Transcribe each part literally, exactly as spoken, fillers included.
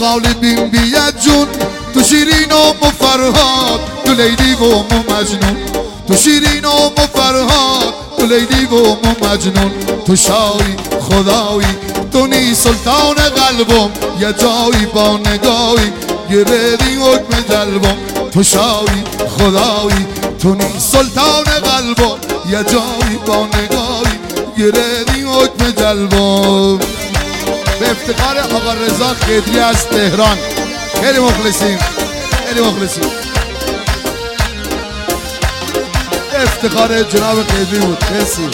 غالبیم بیاد جون تو شیرین و فرهاد تو لیلی و مجنون تو شیرین و فرهاد تو لیلی و مجنون تو شاهی خدایی تو نی سلطان قلبم یه جایی با نگاهی گردی حکم جلبم تو شاهی خدایی تو نی سلطان قلبم یه جایی با نگاهی گردی حکم جلبم. به افتخار آقا رضا خدری از تهران خیلی مخلصیم خیلی مخلصیم. افتخار جناب خدری بود. مرسی.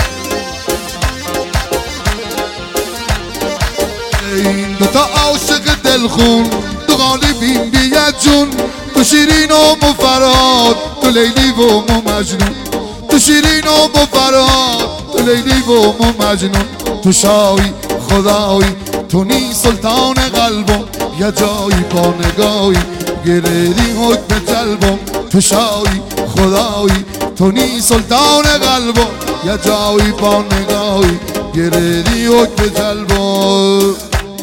این دوتا عاشق دلخون تو غالبیم بیاد جون تو شیرین و فرهاد تو لیلی و مجنون تو شیرین و فرهاد تو لیلی و مجنون تو شاهی خدایی تو نی سلطان قلبم یه جایی با نگاهی گردی حکم جلبم تو شاهی خدایی تو نی سلطان قلبم یه جایی با نگاهی گردی حکم جلبم.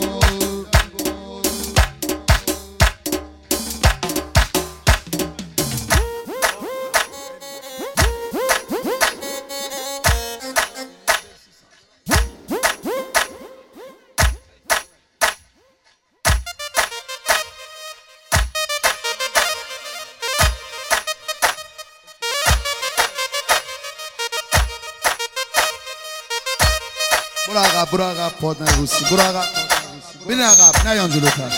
برو عقب برو عقب پادن روسی برو عقب بین عقب نیان جلوتر.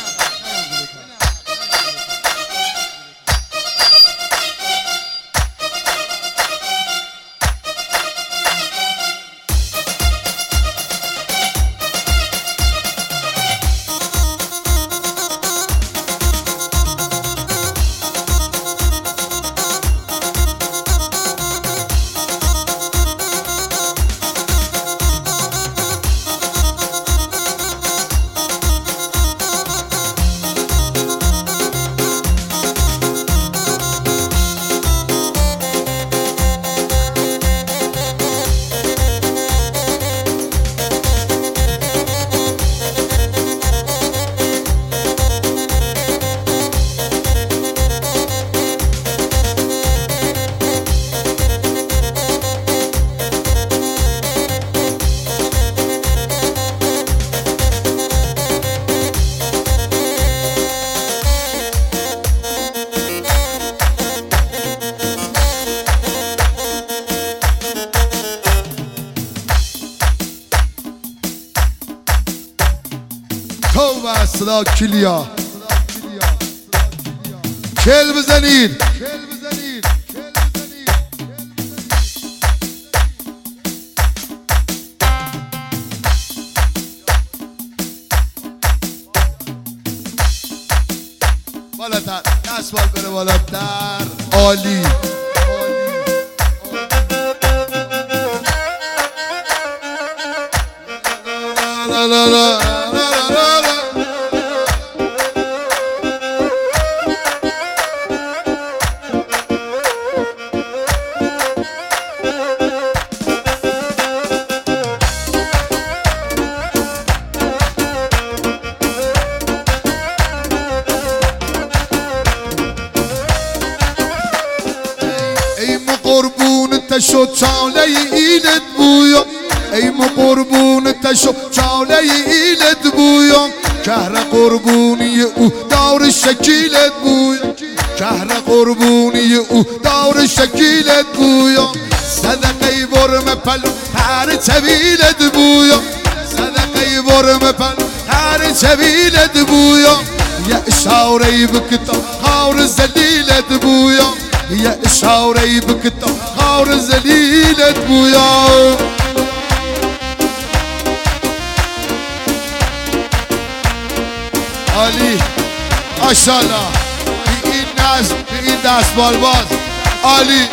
توبه صدا کلیا کل بزنید بالاتر دست بال بره بالاتر. عالی لا لا لا تشو چاله ایلت بویا ای ما قربون تشو چاله ایلت بویا کهر قربونی او دور شکیلت بویا کهر قربونی او دور شکیلت بویا صدقه ورم پل هر چویلت بویا صدقه ورم پل هر چویلت بویا یه اشاره بکتا خور زلیلت بویا یه اشاره بکتا خور زلیلت بویا. عالی ماشاءالله بی این دست بی این دست بال باز عالی.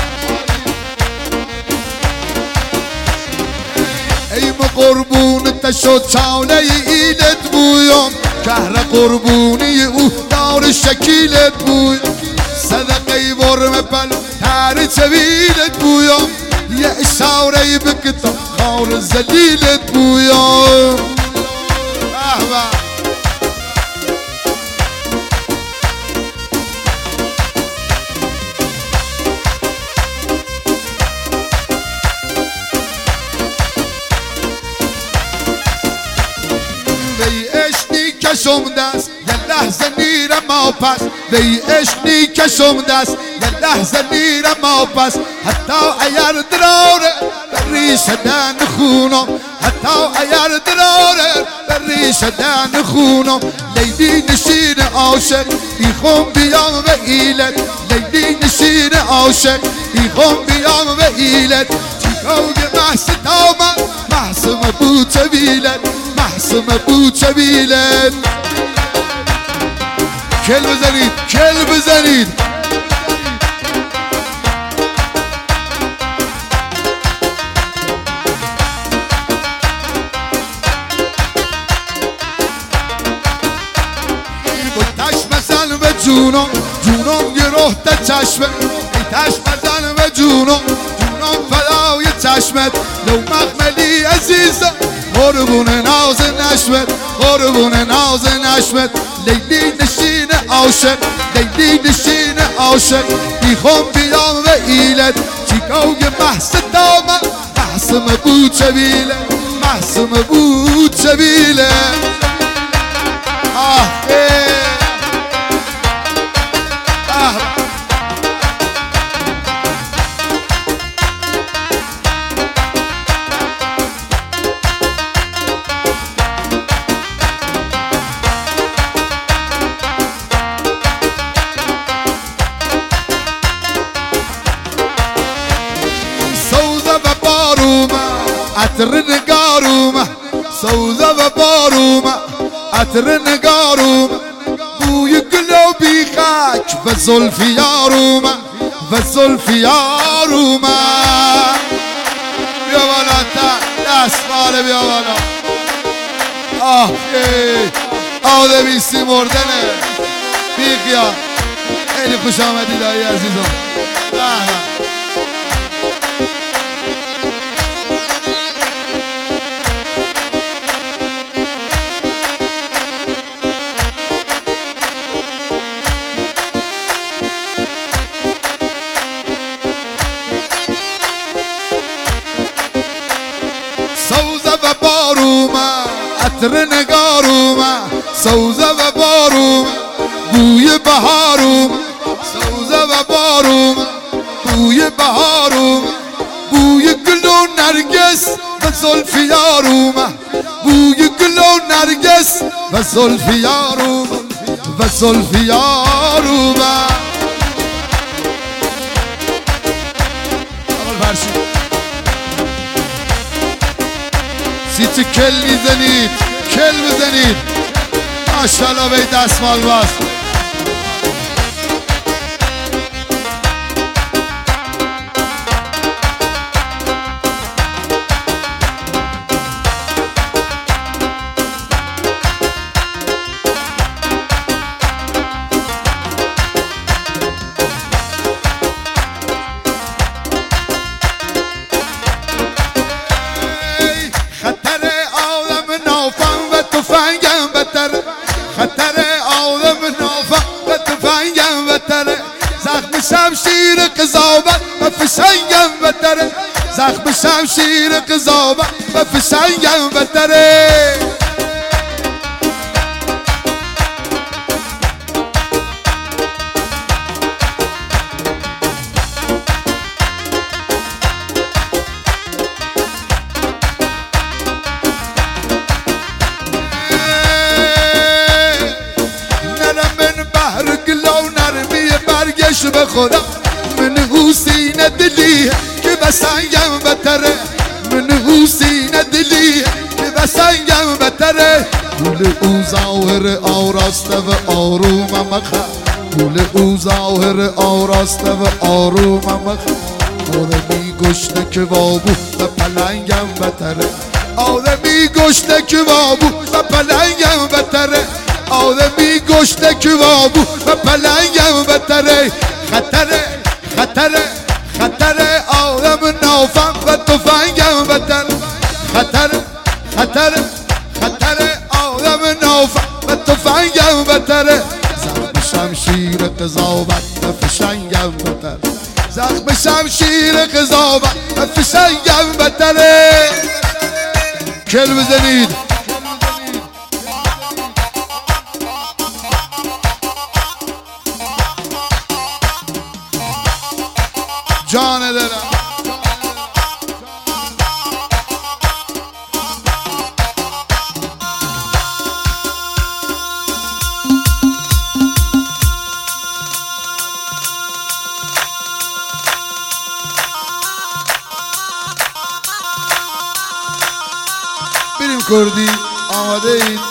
ای ما قربون تشو چاله ایلت بویا کهر قربونی او دار شکیلت بویا صدقه ورم پل هر چویلت بویا یه اشاره بکتا خور زلیلت بویا. کشم دست یه لحظه میرم ما پس وی عشقی کشم دست یه لحظه میرم ما پس حتی اگر دراره در ریشه دن خونم حتی اگر دراره در ریشه دن خونم لیلی نشین عاشق ایخون بیام و ایلت لیلی نشین عاشق ایخون بیام و ایلت چیکوی محس تامن محسم بود چویلت محسم بود چویلت کل بزنید کل بزنید جونم جونم گروه تا چشمت ای تشم زن و جونم جونم فدای چشمت لو مخملی عزیزم قربون ناز نشمت قربون ناز نشمت لیلی نشین عاشق لیلی نشین عاشق میخوام بیام و ایلت چیکوی محس دامن محسم بود چویله محسم بود چویله آه ای عطر نگارومه سوزه و بارومه عطر نگارومه بوی گل و بیخک و زلف یارومه و زلف یارومه بیا بالا تا دست بالا بیا بالا آه ای آدمیستی مردنه بیخیا خیلی خوش آمدید آئی عزیزم سوزه و بارومه عطر نگارومه سوزه و بارومه بوی بهارومه سوزه و بارومه بوی بهارومه بوی گل و نرگس و زلف یارومه بوی گل و نرگس و زلف یارومه و زلف یارومه سیچ کل میزنید کل بزنید ماشاءالله به دستمال باز خطر آدم نافع و تفنگم بتره زخم شمشیر قضاوت و فشنگم بتره زخم شمشیر قضاوت و فشنگم بتره به خدا من حسین دلی که بسنگم بتره من حسین دلی که بسنگم بتره گل او ظاهر آراسته و آروم مخه گل او ظاهر آراسته و آروم مخه آدمی گشته که وابو و پلنگم بتره آدمی گشته که وابو و پلنگم بتره آدمی گشته که وابو و پلنگم بتره خطره خطره خطره آدم نافم و تفنگم بتر خطره خطره خطره آدم نافم و تفنگم بتره زخم شمشیر قضاوت و فشنگم بتر زخم شمشیر قضاوت و فشنگم بتره کل بزنید جان دلم بریم کردی آماده اید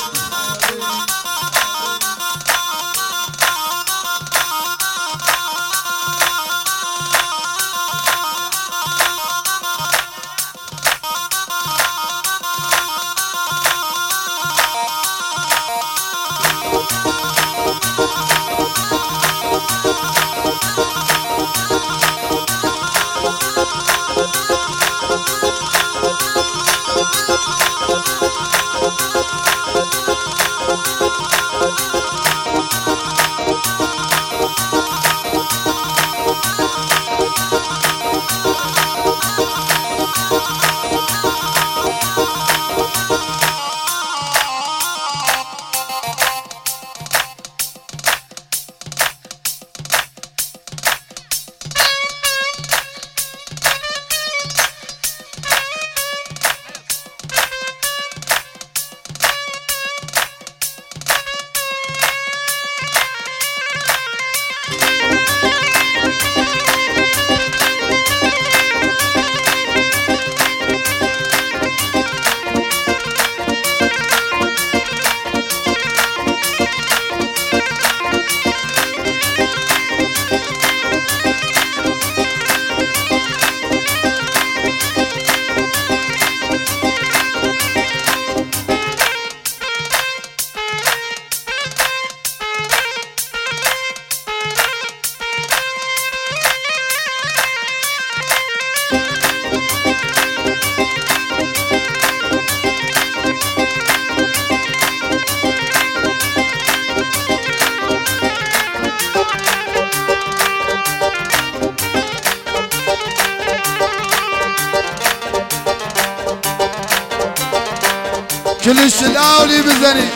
کلش لاولی بزنی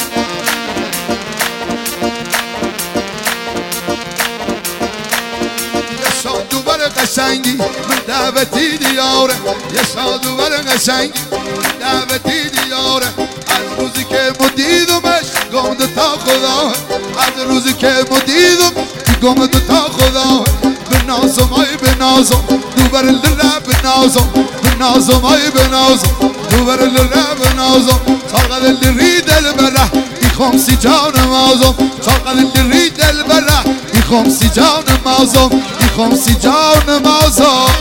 یه شاد و بر قشنگی من دعوتی دیاره یه شاد و بر قشنگی دعوتی دیاره از روزی که مدیدمش گمده تا خدا از روزی که مدیدم گمده تا خدا بنازم ای بنازم دوباره لرب بنازم بنازم ای بنازم دوباره لرب بنازم طاقت لری دل بره ای خمسی جان مازم طاقت لری دل بره ای خمسی جان مازم ای خمسی جان مازم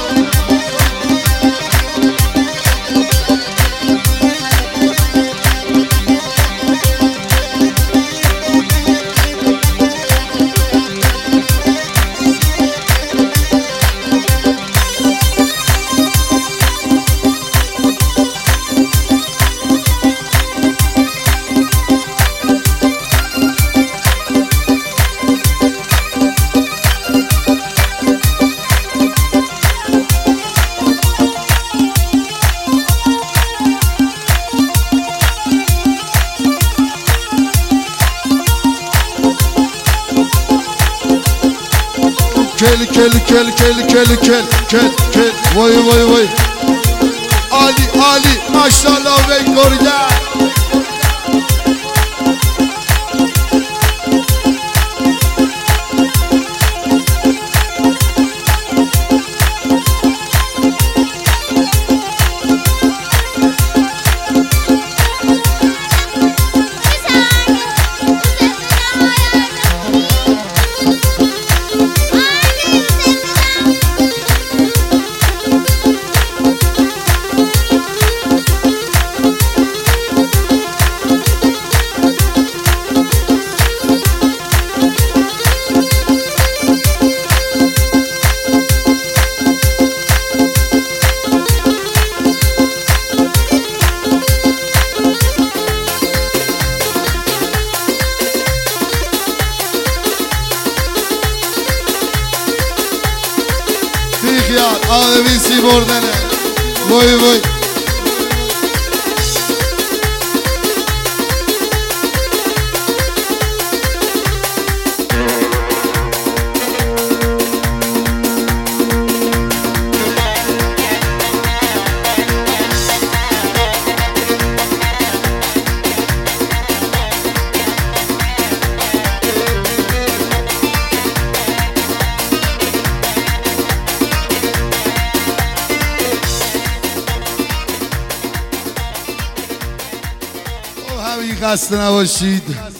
کل کل کل کل کل کل کل کل وای وای وای عالی عالی ماشاءالله وی گرده آدمیسی بردنه وای وای شبی خسته نباشید.